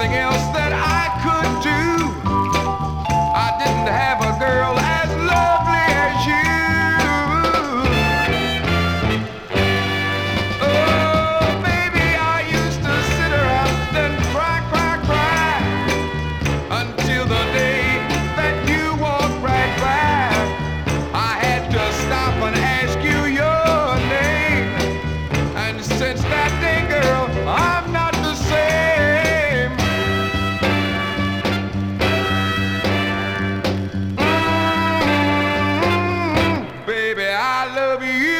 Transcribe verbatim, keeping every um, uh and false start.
nothing else that I could do. I didn't have a girl as lovely as you. Oh, baby, I used to sit around and cry, cry, cry until the day that you walked right by. I had to stop and ask you your name, and since that day, girl, I'm not the same. Mm, baby, I love you.